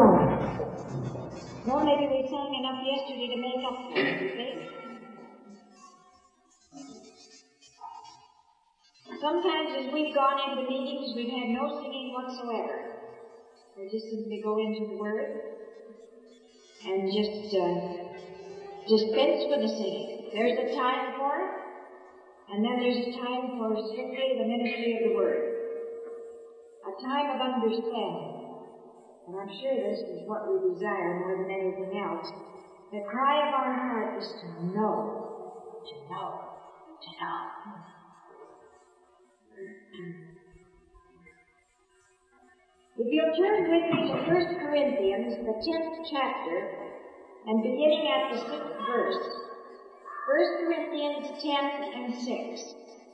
Well, maybe we sang enough yesterday to make up for it, you think? Sometimes as we've gone into meetings, we've had no singing whatsoever. We just simply go into the Word and just dispense with the singing. There's a time for it, and then there's a time for strictly the ministry of the Word. A time of understanding. And I'm sure this is what we desire more than anything else. The cry of our heart is to know, to know, to know. If you'll turn with me to 1 Corinthians, the 10th chapter, and beginning at the 6th verse. 1 Corinthians 10 and 6.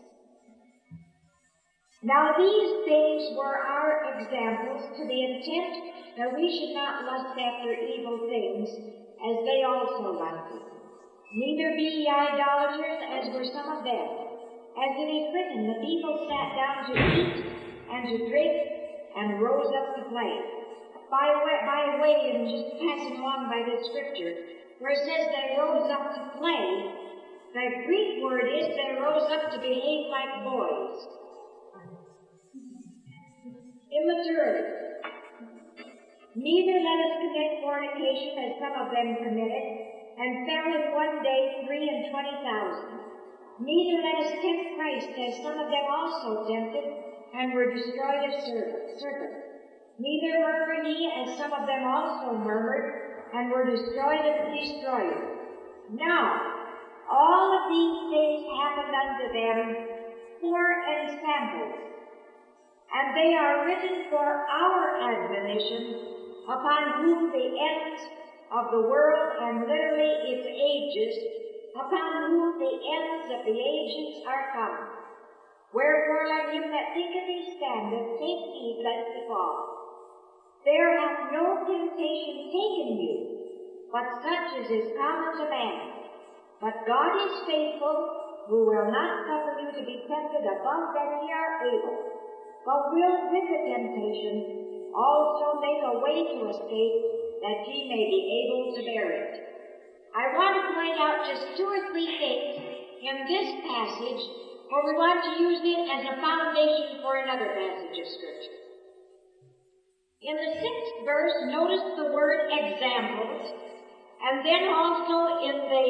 Now these things were our examples to the intent that we should not lust after evil things, as they also lusted. Neither be ye idolaters, as were some of them. As it is written, the people sat down to eat and to drink, and rose up to play. By way of just passing along by this scripture, where it says they rose up to play, the Greek word is they rose up to behave like boys. Immaturity. Neither let us commit fornication, as some of them committed, and fell in one day 23,000. Neither let us tempt Christ, as some of them also tempted, and were destroyed of serpents. Neither murmur ye, as some of them also murmured, and were destroyed of the destroyer. Now, all of these things happened unto them for ensamples, and they are written for our admonition, upon whom the ends of the world, and literally its ages, upon whom the ends of the ages are come. Wherefore let him that thinketh he standeth take heed lest he fall. There hath no temptation taken you, but such as is common to man. But God is faithful, who will not suffer you to be tempted above that ye are able, but will with the temptation also make a way to escape, that ye may be able to bear it. I want to point out just 2 or 3 things in this passage, where we want to use it as a foundation for another passage of Scripture. In the 6th verse, notice the word examples, and then also in the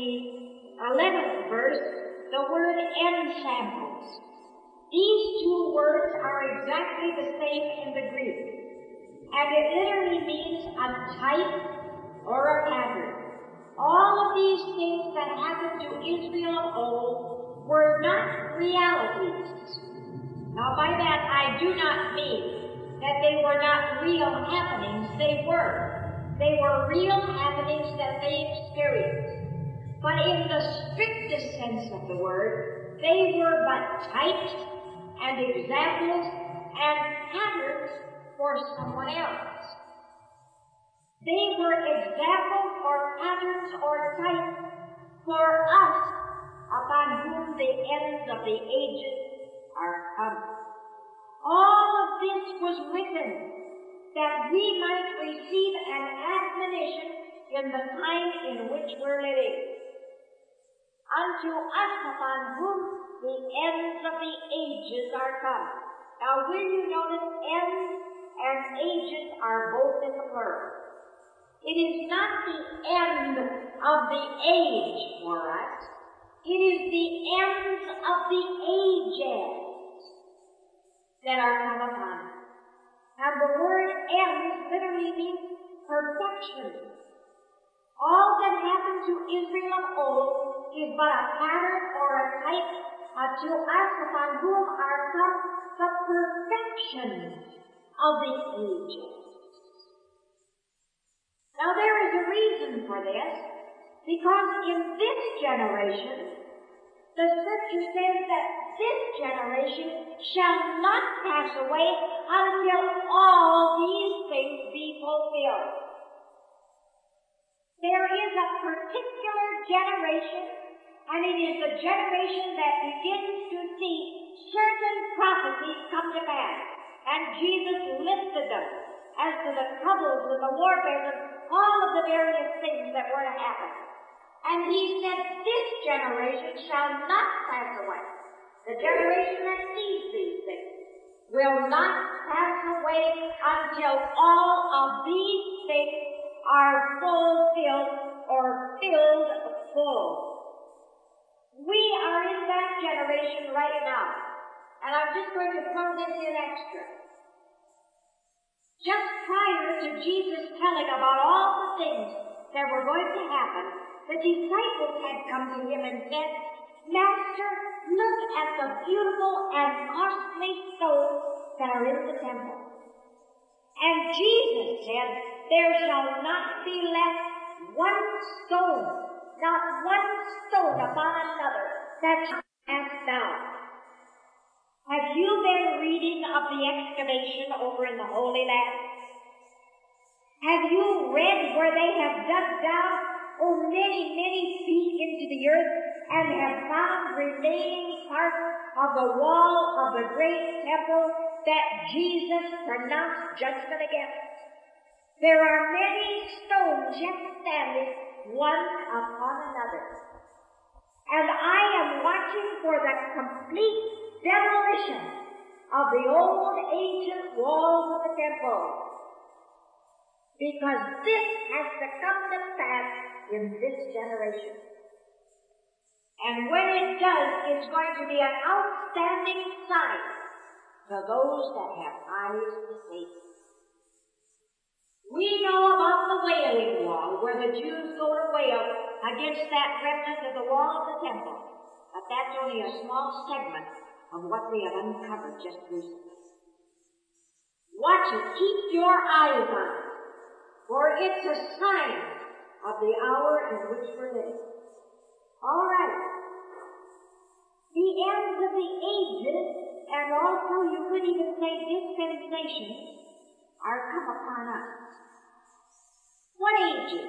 11th verse, the word ensamples. These 2 words are exactly the same in the Greek, and it literally means a type or a pattern. All of these things that happened to Israel of old were not realities. Now by that I do not mean that they were not real happenings. They were. They were real happenings that they experienced. But in the strictest sense of the word, they were but types and examples and patterns for someone else. They were examples or patterns or types for us, upon whom the ends of the ages are come. All of this was written that we might receive an admonition in the time in which we're living. Unto us upon whom the ends of the ages are come. Now will you notice ends and ages are both in the plural. It is not the end of the age for us. It is the ends of the ages that are come upon us. And the word ends literally means perfection. All that happened to Israel of old is but a pattern or a type to us upon whom are come the perfection of the ages. Now there is a reason for this, because in this generation, the Scripture says that this generation shall not pass away until all these things be fulfilled. There is a particular generation, and it is the generation that begins to see certain prophecies come to pass, and Jesus listed them. as to the troubles and the warfare and all of the various things that were to happen. And he said, this generation shall not pass away. The generation that sees these things will not pass away until all of these things are fulfilled or filled full. We are in that generation right now. And I'm just going to throw this in extra. Just prior to Jesus telling about all the things that were going to happen, the disciples had come to him and said, Master, look at the beautiful and costly stones that are in the temple. And Jesus said, there shall not be left one stone, not one stone upon another, that shall cast down. Have you been reading of the excavation over in the Holy Land? Have you read where they have dug down many, many feet into the earth and have found remaining parts of the wall of the great temple that Jesus pronounced judgment against? There are many stones yet standing, one upon another. And I am watching for the complete demolition of the old ancient walls of the temple. Because this has to come to pass in this generation. And when it does, it's going to be an outstanding sign to those that have eyes to see. We know about the Wailing Wall, where the Jews go to wail against that remnant of the wall of the temple. But that's only a small segment of what they have uncovered just recently. Watch it. Keep your eyes on it. For it's a sign of the hour in which we're living. All right. The ends of the ages, and also you could even say dispensations, are come upon us. What ages?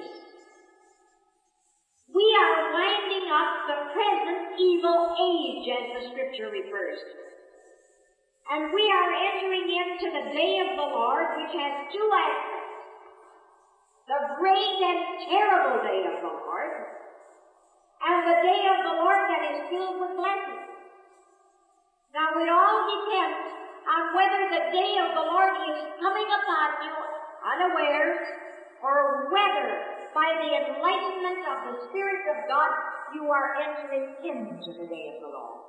We are winding up the present evil age, as the Scripture refers to. And we are entering into the day of the Lord, which has two aspects. The great and terrible day of the Lord, and the day of the Lord that is filled with blessings. Now it all depends on whether the day of the Lord is coming upon you unawares, or whether by the enlightenment of the Spirit of God you are entering into the day of the Lord.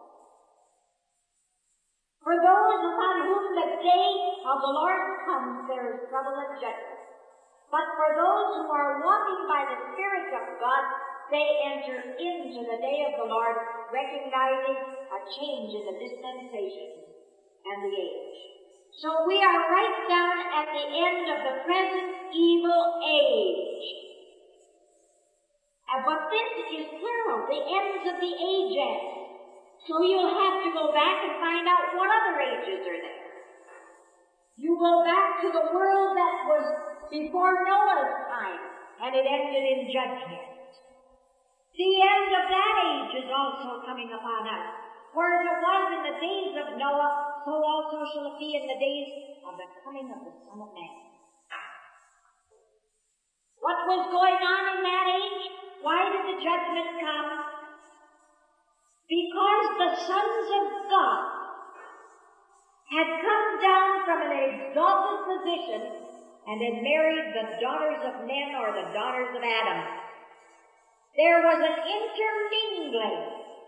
For those upon whom the day of the Lord comes, there is trouble and judgment. But for those who are walking by the Spirit of God, they enter into the day of the Lord, recognizing a change in the dispensation and the age. So we are right down at the end of the present evil age. But this is plural, the ends of the ages. So you'll have to go back and find out what other ages are there. You go back to the world that was before Noah's time, and it ended in judgment. The end of that age is also coming upon us. For as it was in the days of Noah, so also shall it be in the days of the coming of the Son of Man. What was going on in that age? Why did the judgment come? Because the sons of God had come down from an exalted position and had married the daughters of men or the daughters of Adam. There was an intermingling,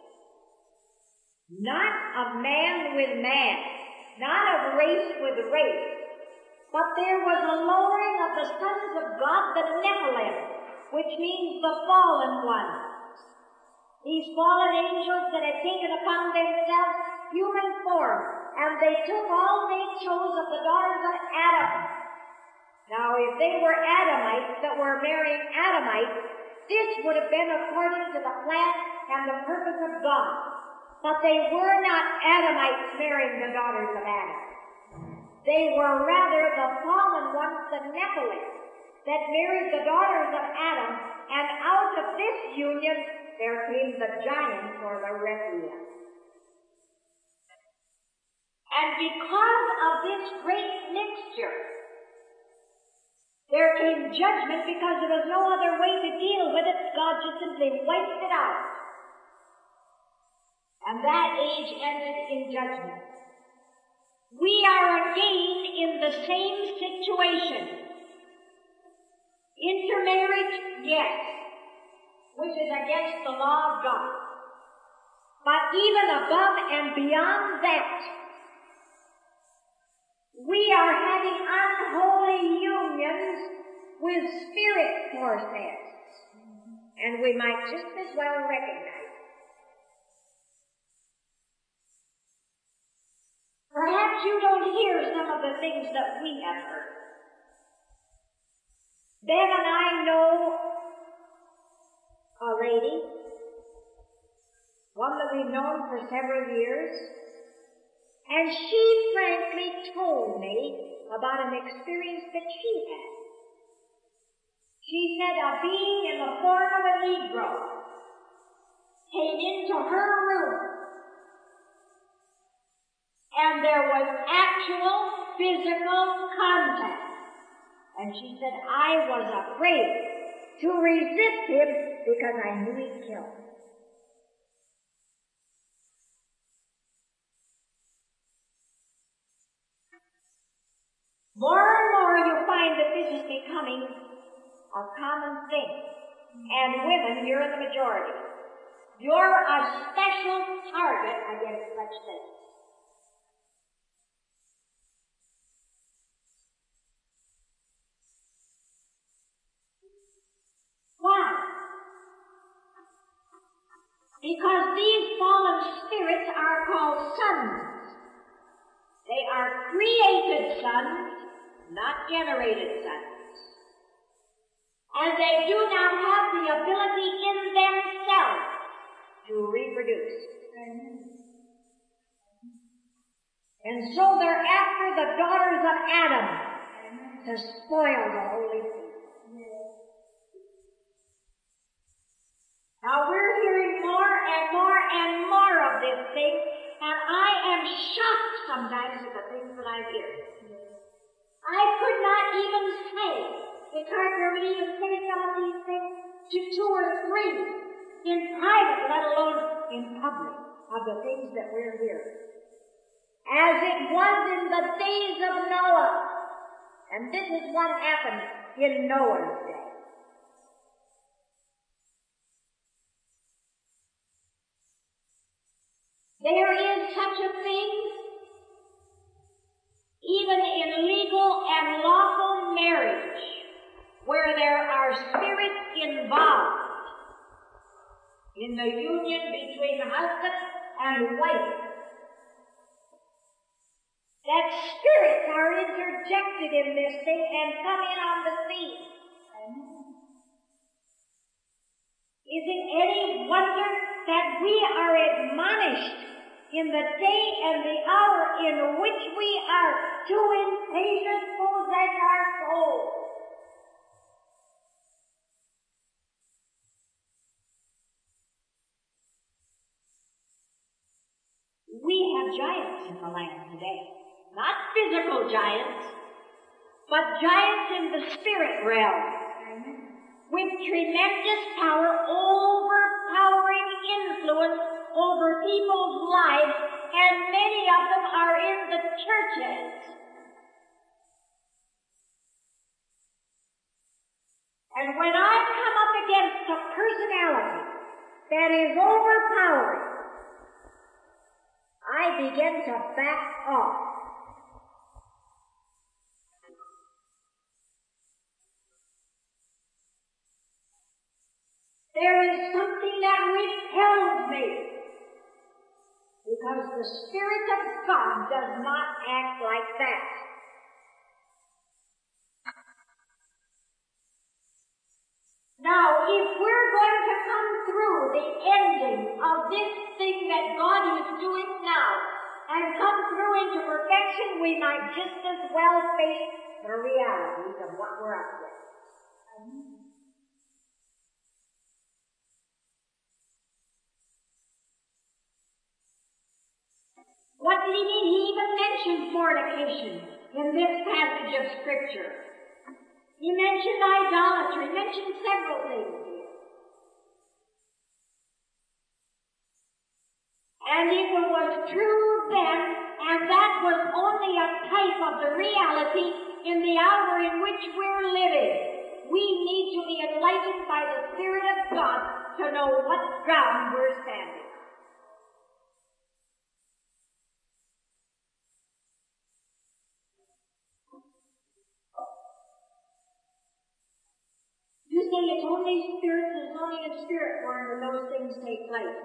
not of man with man, not of race with race, but there was a lowering of the sons of God, the Nephilim, which means the fallen ones. These fallen angels that had taken upon themselves human form, and they took all they chose of the daughters of Adam. Now, if they were Adamites that were marrying Adamites, this would have been according to the plan and the purpose of God. But they were not Adamites marrying the daughters of Adam. They were rather the fallen ones, the Nephilim, that married the daughters of Adam, and out of this union there came the giants or the Rephaim. And because of this great mixture, came judgment because there was no other way to deal with it. God just simply wiped it out. And that age ended in judgment. We are again in the same situation. Intermarriage, yes, which is against the law of God. But even above and beyond that, we are having unholy unions with spirit forces. And we might just as well recognize it. Perhaps you don't hear some of the things that we have heard. Ben and I know a lady, one that we've known for several years, and she frankly told me about an experience that she had. She said a being in the form of a Negro came into her room, and there was actual physical contact. And she said, I was afraid to resist him because I knew he'd kill me. More and more you find that this is becoming a common thing. And women, you're in the majority. You're a special target against such things. Why? Because these fallen spirits are called sons. They are created sons, not generated sons. And they do not have the ability in themselves to reproduce. And so they're after the daughters of Adam to spoil the holy seed. Now we're hearing more and more and more of this thing, and I am shocked sometimes at the things that I hear. I could not even say, it's hard for me to even say some of these things to 2 or 3 in private, let alone in public, of the things that we're hearing. As it was in the days of Noah, and this is what happened in Noah's day. There is such a thing, even in legal and lawful marriage, where there are spirits involved in the union between husband and wife. That spirits are interjected in this thing and come in on the scene. Is it any wonder that we are admonished in the day and the hour in which we are to impatient possess our souls? We have giants in the land today. Not physical giants, but giants in the spirit realm. With tremendous power, overpowering influence over people's lives, and many of them are in the churches. And when I come up against a personality that is overpowering, I begin to back off. There is something that repels me, because the Spirit of God does not act like that. Now, if we're going to come through the ending of this thing that God is doing now, and come through into perfection, we might just as well face the realities of what we're up with. What did he even mention fornication in this passage of Scripture? He He mentioned idolatry. He mentioned several things here. And if it was true then, and that was only a type of the reality in the hour in which we're living, we need to be enlightened by the Spirit of God to know what ground we're standing on. You say it's only spirit, it's only in spirit form that those things take place.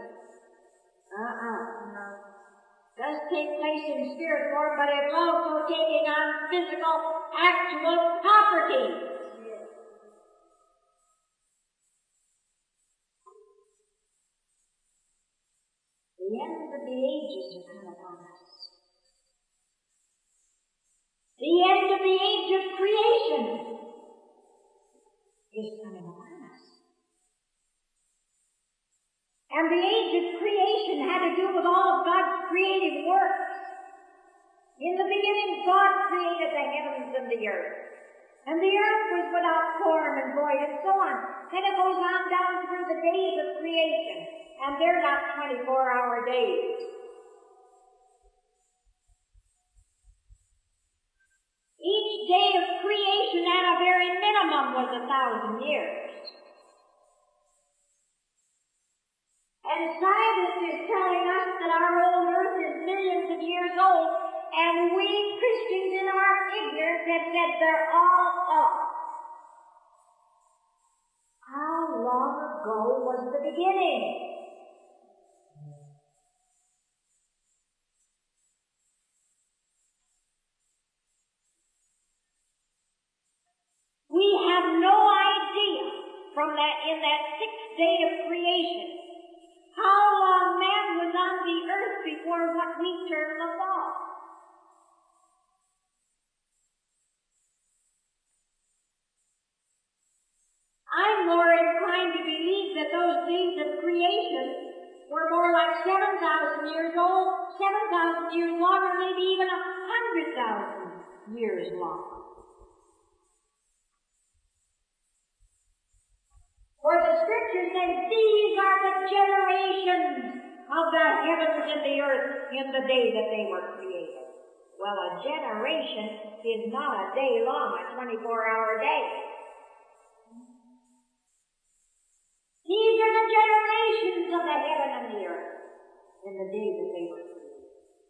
No. It does take place in spirit form, but it's also taking on physical, actual property. Yes. The end of the ages are come upon us. The end of the age of creation is coming upon us. And the age of creation had to do with all of God's creative works. In the beginning, God created the heavens and the earth. And the earth was without form and void and so on. Then it goes on down through the days of creation. And they're not 24-hour days. Each day of creation at a very minimum was 1,000 years. And science is telling us that our old earth is millions of years old, and we Christians in our ignorance have said they're all off. How long ago was the beginning? We have no idea from that in that sixth day of creation how long man was on the earth before what we term the fall. I'm more inclined to believe that those days of creation were more like 7,000 years old, 7,000 years long, or maybe even 100,000 years long. For the Scripture says, these are the generations of the heavens and the earth in the day that they were created. Well, a generation is not a day long, a 24-hour day. These are the generations of the heaven and the earth in the day that they were created.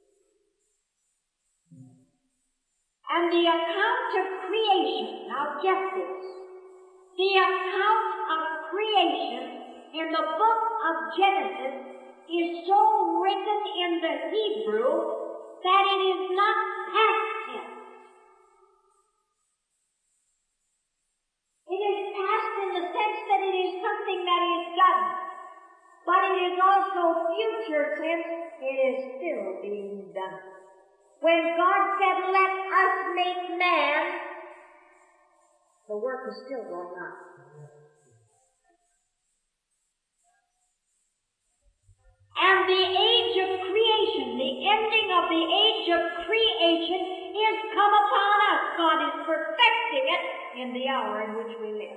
And the account of creation, now get this, the account of creation in the book of Genesis is so written in the Hebrew that it is not past tense. It is past in the sense that it is something that is done, but it is also future tense, it is still being done. When God said, let us make man, the work is still going on. And the age of creation, the ending of the age of creation is come upon us. God is perfecting it in the hour in which we live.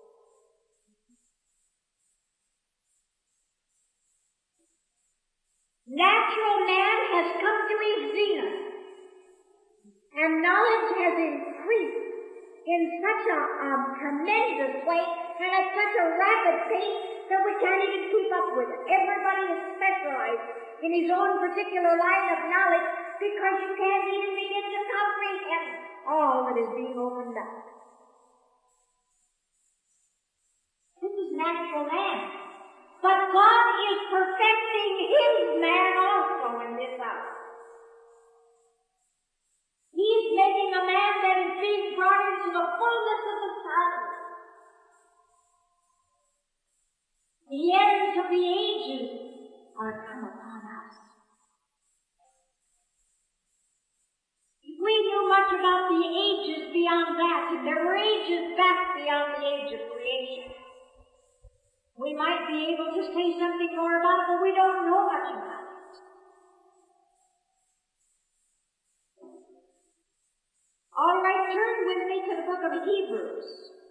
Natural man has come to his zenith, and knowledge has increased in such a tremendous way and at such a rapid pace that we can't even keep up with it. Everybody is specialized in his own particular line of knowledge because you can't even begin to comprehend all that is being opened up. This is natural man. But God is perfecting his man also in this hour. He's making a man that is being brought into the fullness of the Son. The ends of the ages are come upon us. If we knew much about the ages beyond that, and there were ages back beyond the age of creation, we might be able to say something more about it, but we don't know much about it. All right, turn with me to the book of Hebrews.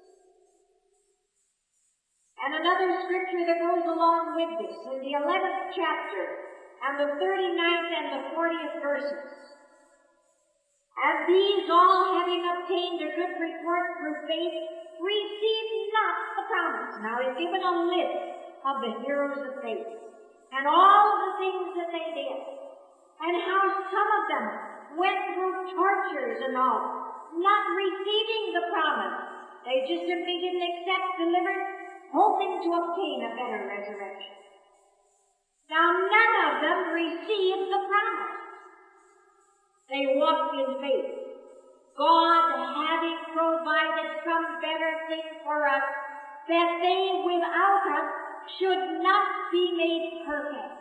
And another scripture that goes along with this, in the 11th chapter, and the 39th and the 40th verses. And these all, having obtained a good report through faith, received not the promise. Now he's given a list of the heroes of faith, and all the things that they did, and how some of them went through tortures and all, not receiving the promise. They just simply didn't accept deliverance, hoping to obtain a better resurrection. Now none of them received the promise. They walked in faith, God having provided some better thing for us, that they without us should not be made perfect.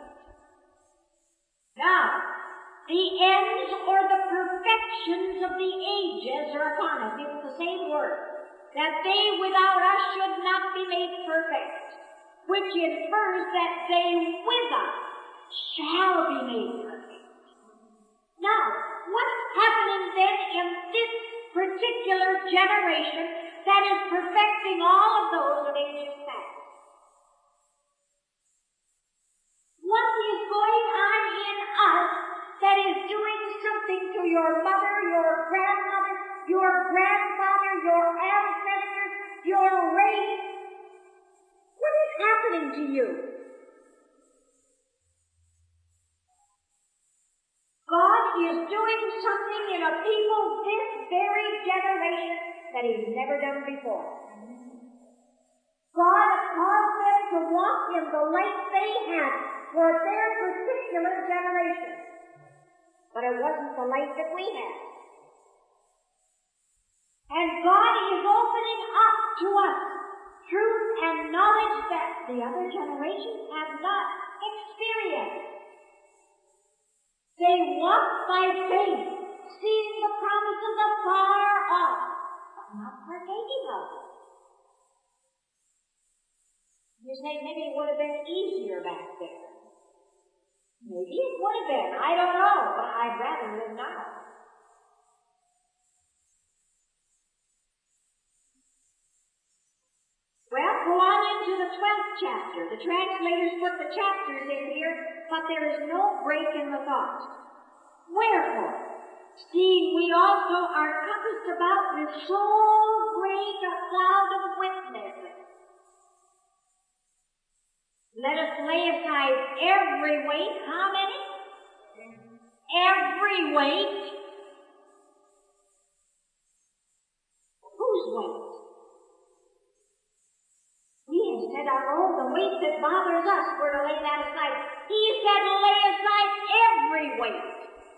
Now, the ends or the perfections of the ages are upon us. It's the same word. That they without us should not be made perfect, which infers that they with us shall be made perfect. Now, what's happening then in this particular generation that is perfecting all of those of ages past? What is going on in us that is doing something to your mother, your grandmother, your grandfather, your ancestors, your race? What is happening to you? God is doing something in a people this very generation that He's never done before. God caused them to walk in the light they had for their particular generation. But it wasn't the light that we had. And God is opening up to us truth and knowledge that the other generations have not experienced. They walk by faith, seeing the promises afar off, but not partaking of them. You say maybe it would have been easier back there. Maybe it would have been. I don't know, but I'd rather live now. Well, go on into the 12th chapter. The translators put the chapters in here, but there is no break in the thought. Wherefore, seeing we also are compassed about with so great a cloud of witnesses, let us lay aside every weight. How many? Every weight. Whose weight? We have said, the weight that bothers us, we're to lay that aside. He said, lay aside every weight.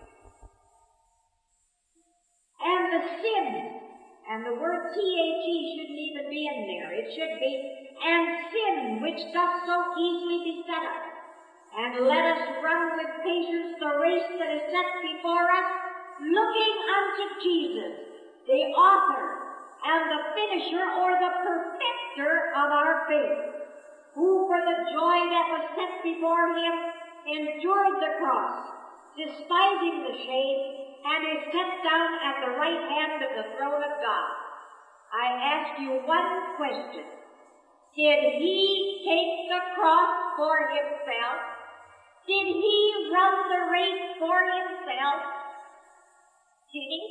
And the sin, and the word T-H-E shouldn't even be in there. It should be, and sin which doth so easily beset us. And let us run with patience the race that is set before us, looking unto Jesus, the author and the finisher or the perfecter of our faith, who for the joy that was set before him endured the cross, despising the shame, and is set down at the right hand of the throne of God. I ask you one question. Did he take the cross for himself? Did he run the race for himself? Did he?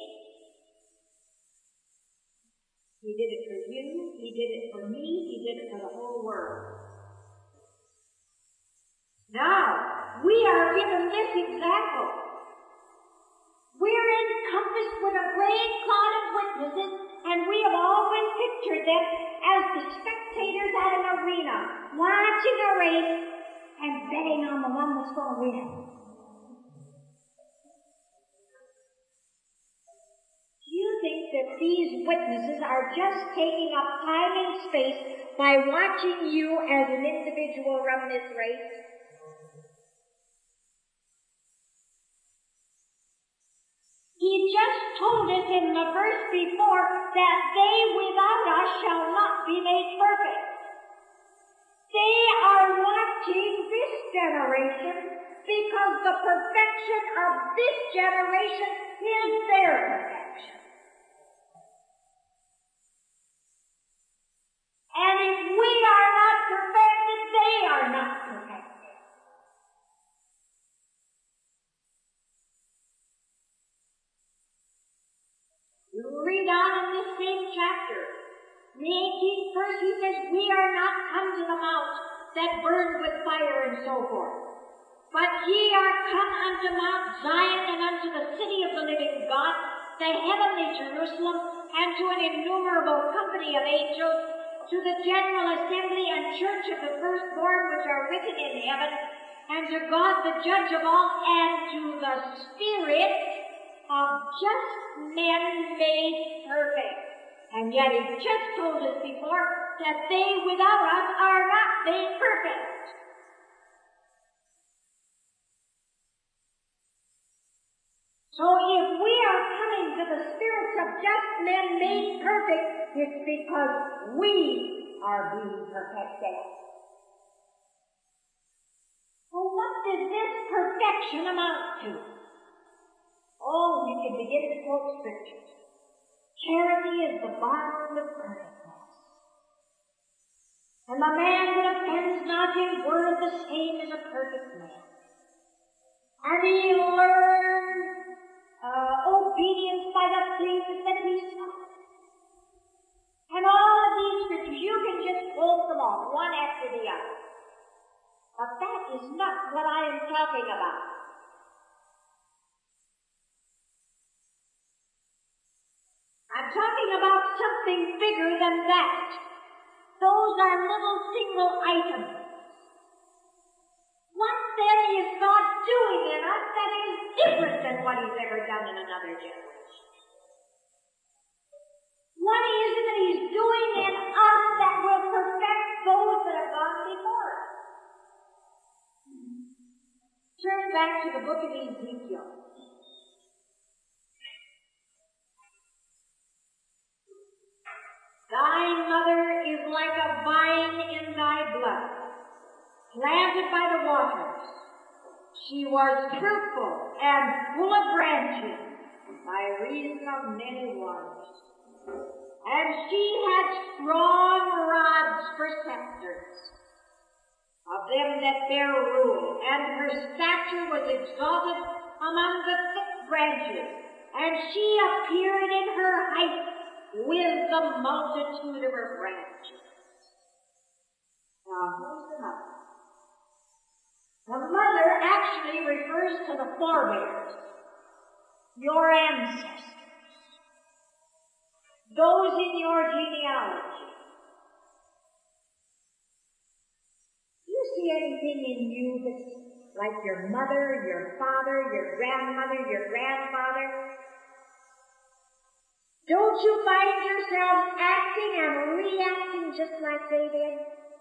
He did it for you, he did it for me, he did it for the whole world. Now, we are given this example. We're encompassed with a great cloud of witnesses, and we have always pictured them as the spectators at an arena, watching a race and betting on the one that's going to win. Do you think that these witnesses are just taking up time and space by watching you as an individual run this race? He just told us in the verse before that they without us shall not be made perfect. They are watching this generation because the perfection of this generation is their perfection. read on in this same chapter, the 18th verse, he says, we are not come to the mount that burned with fire and so forth. But ye are come unto Mount Zion and unto the city of the living God, the heavenly Jerusalem, and to an innumerable company of angels, to the general assembly and church of the firstborn which are written in heaven, and to God the judge of all, and to the spirit of just men made perfect. And yet he just told us before that they without us are not made perfect. So if we are coming to the spirits of just men made perfect, it's because we are being perfected. Well, what does this perfection amount to? Oh, you can begin to quote scriptures. Charity is the bond of perfectness. And the man that offends not in word the same is a perfect man. And he learns obedience by the things that he saw. And all of these scriptures, you can just quote them all, one after the other. But that is not what I am talking about. I'm talking about something bigger than that. Those are little single items. What then is God doing in us that is different than what He's ever done in another generation? What is it that He's doing in us that will perfect those that have gone before us? Turn back to the book of Ezekiel. Thy mother is like a vine in thy blood, planted by the waters. She was fruitful and full of branches by reason of many waters. And she had strong rods for scepters of them that bear rule, and her stature was exalted among the thick branches, and she appeared in her height with the multitude of her branches. Now, who's the mother? The mother actually refers to the forebears, your ancestors, those in your genealogy. Do you see anything in you that's like your mother, your father, your grandmother, your grandfather? Don't you find yourself acting and reacting just like they did?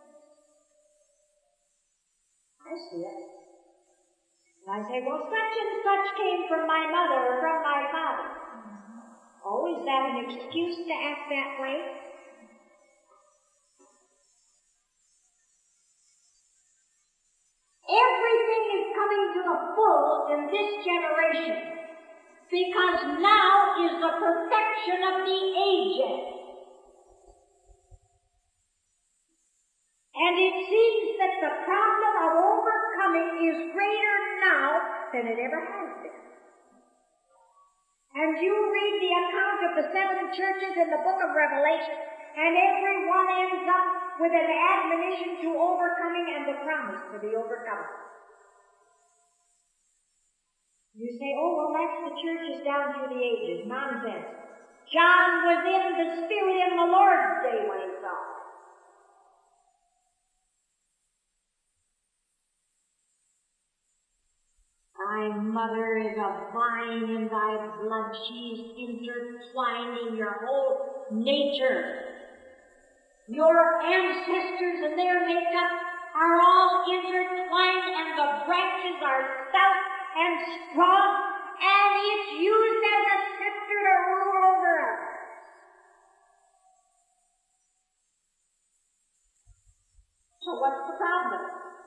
I see it. And I say, well, such and such came from my mother or from my father. Oh, is that an excuse to act that way? Everything is coming to the full in this generation, because now is the perfection of the ages. And it seems that the problem of overcoming is greater now than it ever has been. And you read the account of the 7 churches in the book of Revelation, and every one ends up with an admonition to overcoming and the promise for the overcomer. You say, oh, well, that's the churches down through the ages. Nonsense. John was in the Spirit in the Lord's day when he saw it. Thy mother is a vine in thy blood. She's intertwining your whole nature. Your ancestors and their makeup are all intertwined, and the branches are stout and strong, and it's used as a scepter to rule over us. So what's the problem?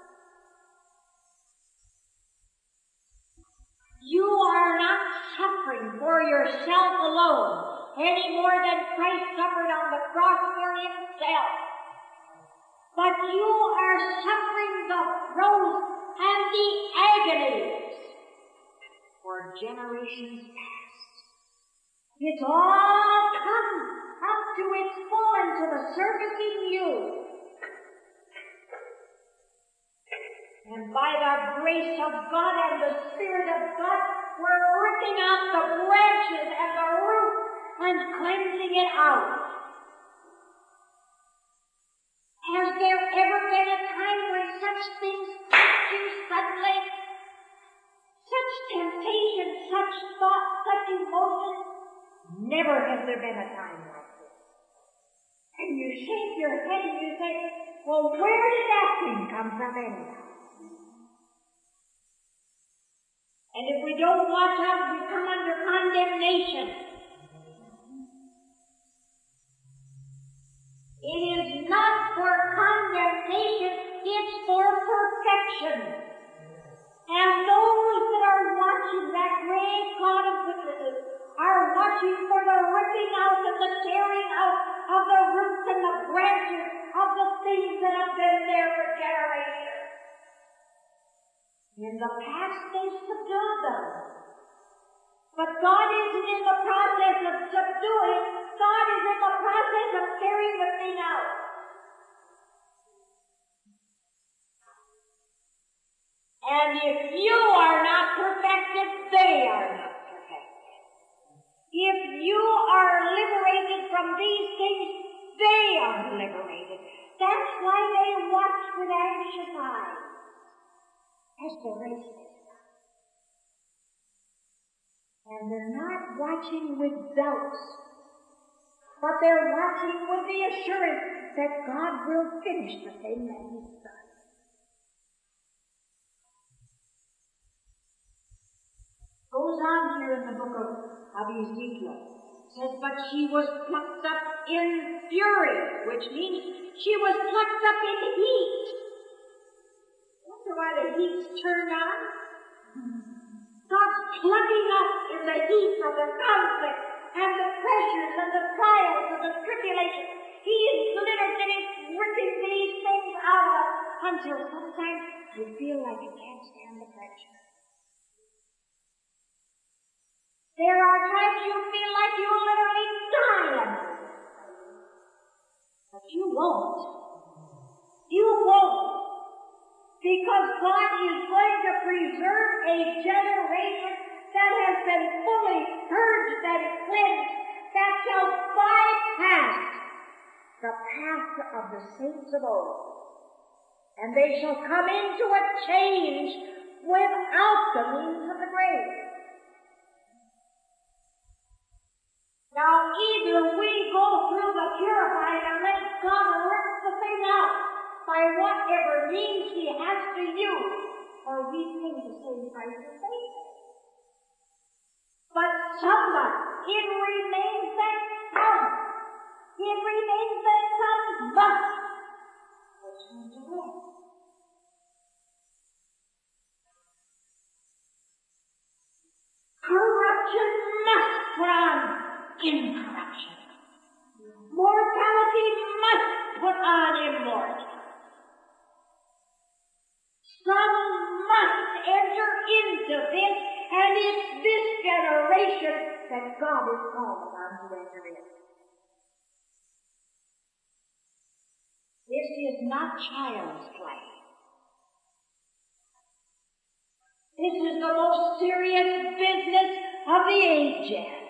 You are not suffering for yourself alone any more than Christ suffered on the cross for himself. But you are suffering the throes and the agonies for generations past. It's all come up to its full and to the surface in you. And by the grace of God and the Spirit of God, we're ripping out the branches and the root and cleansing it out. Has there ever been a time when such things touch you suddenly? Such temptation, such thought, such emotion? Never has there been a time like this. And you shake your head and you say, well, where did that thing come from anyhow? And if we don't watch out, we come under condemnation. It is not for condemnation, it's for perfection. And those that are watching, that great God of witnesses, are watching for the ripping out and the tearing out of the roots and the branches of the things that have been there for generations. In the past, they subdued them. But God isn't in the process of subduing. God is in the process of tearing the thing out. And if you are not perfected, they are not perfected. If you are liberated from these things, they are liberated. That's why they watch with anxious eyes as the race is. And they're not watching with doubts, but they're watching with the assurance that God will finish the thing that He's done. Goes on here in the book of Ezekiel. It says, but she was plucked up in fury, which means she was plucked up in heat. Wonder why the heat's turned on? God's plucking up in the heat of the conflict and the pressures and the trials and the tribulations. He is literally ripping these things out of us until sometimes you feel like you can't stand the pressure. There are times you feel like you'll literally die under it. But you won't. You won't. Because God is going to preserve a generation that has been fully purged and cleansed, that shall bypass the path of the saints of old. And they shall come into a change without the means of the grave. Now, either we go through the purifying and let God rip the thing out by whatever means He has to use, or we pay the same price as they pay. But somebody, it remains that some. It remains that some must return to rest. Corruption must put on incorruption. Mortality must put on immortality. Some must enter into this, and it's this generation that God is called upon to enter in. This is not child's play. This is the most serious business of the ages.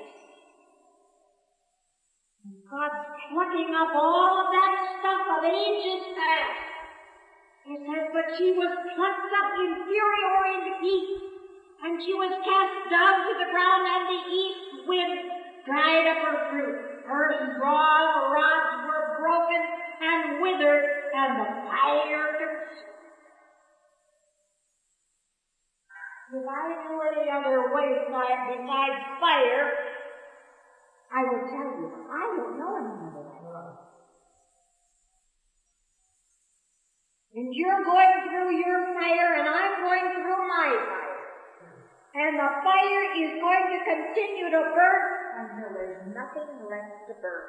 God's plucking up all of that stuff of ages past. It says, but she was plucked up in fury or in heat, and she was cast down to the ground, and the east wind dried up her fruit. Her rods were broken and withered, and the fire consumed. If I knew any other way besides fire, I will tell you, I don't know any other way. And you're going through your fire, and I'm going through my fire. And the fire is going to continue to burn until there's nothing left to burn.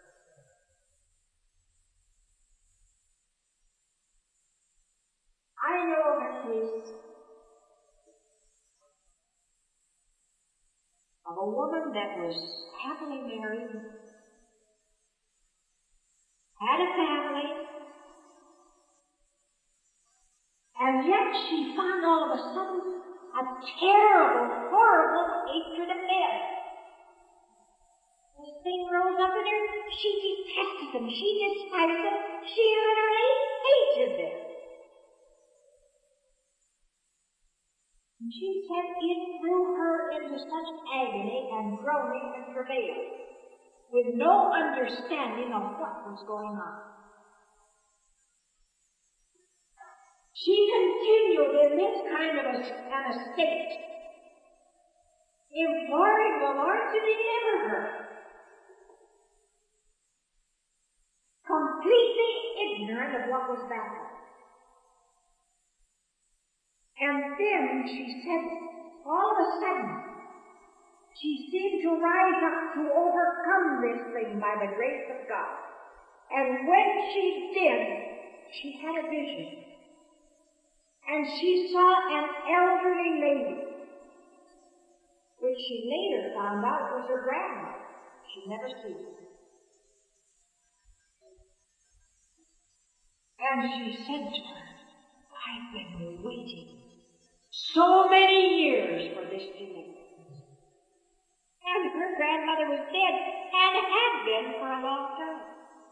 I know of a case of a a woman that was happily married, had a family, and yet she found all of a sudden a terrible, horrible hatred of men. This thing rose up in her. She detested them. She despised them. She literally hated them. And she said it threw her into such agony and groaning and travail, with no understanding of what was going on. She continued in this kind of an estate, imploring the Lord to deliver her, completely ignorant of what was back. And then she said, all of a sudden, she seemed to rise up to overcome this thing by the grace of God. And when she did, she had a vision. And she saw an elderly lady, which she later found out was her grandmother. She'd never seen her. And she said to her, I've been waiting so many years for this deliverance. And her grandmother was dead, and had been for a long time.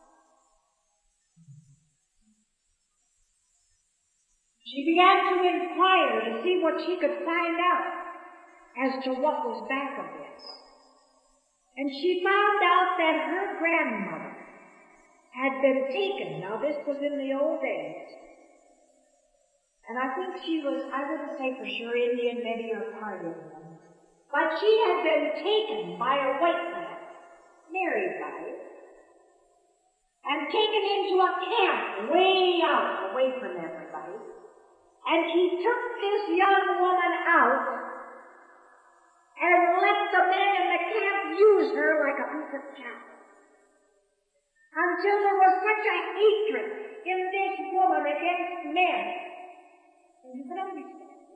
She began to inquire to see what she could find out as to what was back of this. And she found out that her grandmother had been taken. Now this was in the old days. And I think she was, I wouldn't say for sure Indian, maybe, or part Indian. But she had been taken by a white man, married by him, and taken into a camp way out, away from everybody. And he took this young woman out and let the men in the camp use her like a piece of chattel, until there was such a hatred in this woman against men. And you can understand it.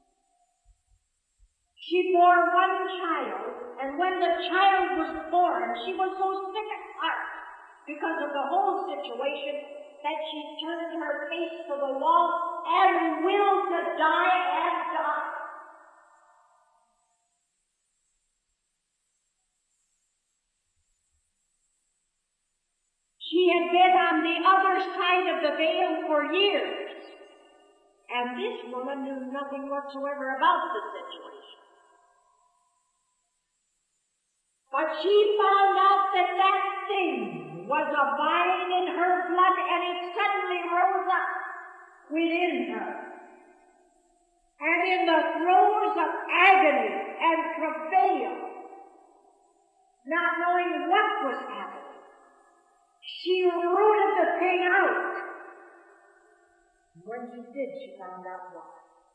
She bore one child, and when the child was born, she was so sick at heart because of the whole situation that she turned her face to the wall and willed to die and die. She had been on the other side of the veil for years, and this woman knew nothing whatsoever about the situation. But she found out that that thing was abiding in her blood, and it suddenly rose up within her. And in the throes of agony and travail, not knowing what was happening, she rooted the thing out. And when she did, she found out why.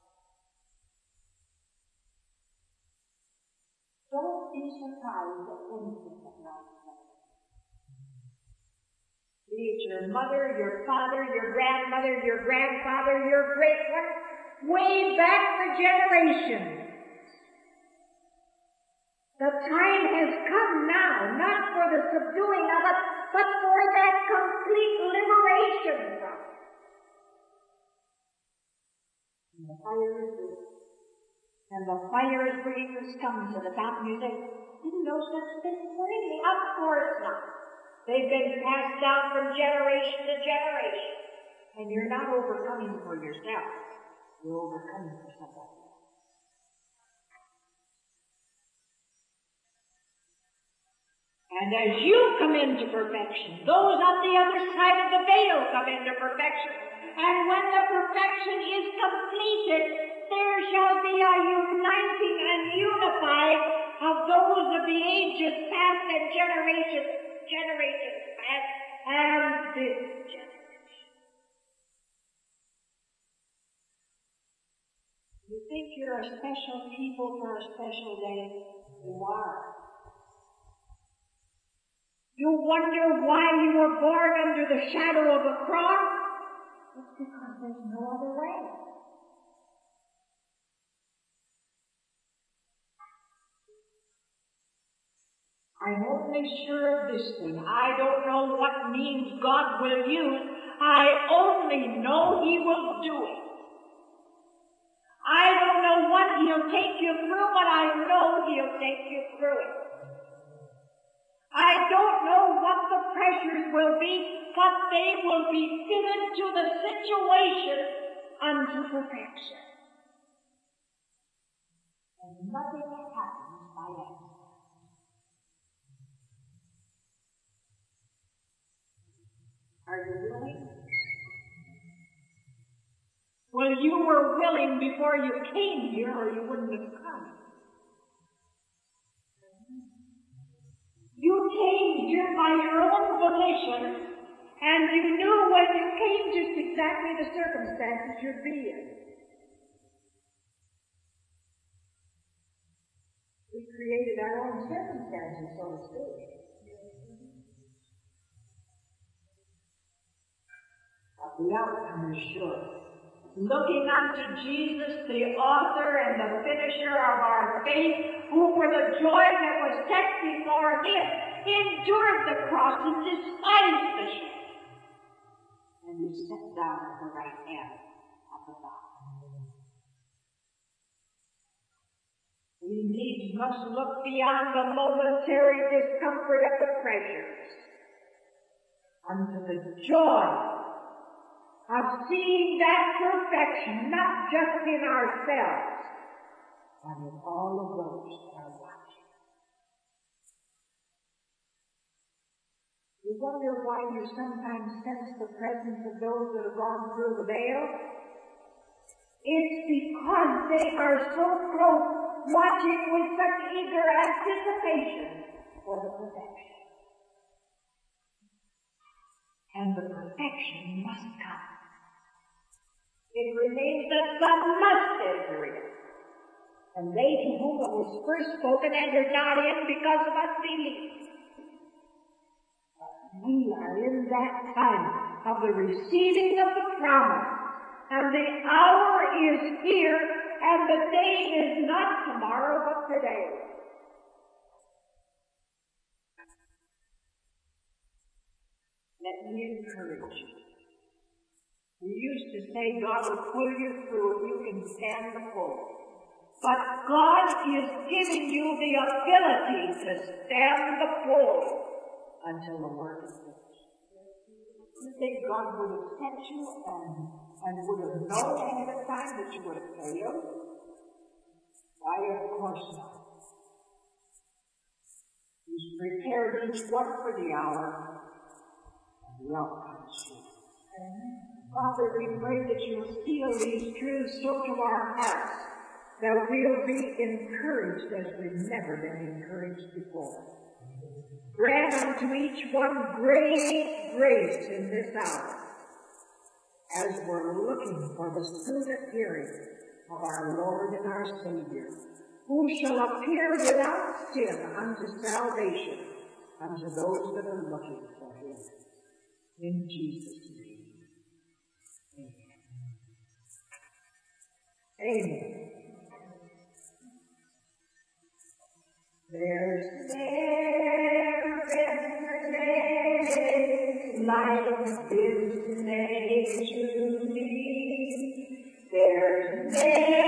Don't be surprised at anything that God says. Be it your mother, your father, your grandmother, your grandfather, your great one, way back the generations. The time has come now, not for the subduing of it, but for that complete liberation from it. And the fire is burning. And the fire is bringing the scum to the top, and you say, didn't know such things were in me? Of course not. They've been passed down from generation to generation. And you're not overcoming for yourself. You're overcoming for somebody else. And as you come into perfection, those on the other side of the veil come into perfection. And when the perfection is completed, there shall be a uniting and unifying of those of the ages past and generations past and this generation. You think you're a special people for a special day? You are. You wonder why you were born under the shadow of a cross? It's because there's no other way. I'm only sure of this thing. I don't know what means God will use. I only know He will do it. I don't know what He'll take you through, but I know He'll take you through it. I don't know what the pressures will be, but they will be fitted to the situation unto perfection. And nothing happens by accident. Are you willing? Well, you were willing before you came here, or you wouldn't have come. You came here by your own volition, and you knew when you came just exactly the circumstances you'd be in. We created our own circumstances, so to speak. But the outcome is sure. Looking unto Jesus, the author and the finisher of our faith, who for the joy that was set before Him endured the cross and despised the shame. And He sat down at the right hand of the Father. We needs must look beyond the momentary discomfort of the pressures unto the joy of seeing that perfection, not just in ourselves, but in all of those that are watching. You wonder why you sometimes sense the presence of those that have gone through the veil? It's because they are so close, watching with such eager anticipation for the perfection. And the perfection must come. It remains that some must enter in. And they to whom it was first spoken entered not in because of unbelief. But we are in that time of the receiving of the promise. And the hour is here, and the day is not tomorrow, but today. Let me encourage you. We used to say God will pull you through if you can stand the pull. But God is giving you the ability to stand the pull until the work is finished. You think God would have sent you and would have known ahead of time that you would have failed? Why, of course not. He's prepared each one for the hour, and the outcome is sure. Father, we pray that you will seal these truths so to our hearts that we'll be encouraged as we've never been encouraged before. Grant unto each one great grace in this hour as we're looking for the soon appearing of our Lord and our Savior, who shall appear without sin unto salvation unto those that are looking for Him. In Jesus' name. Amen. There's never been a day like this day to me. There's never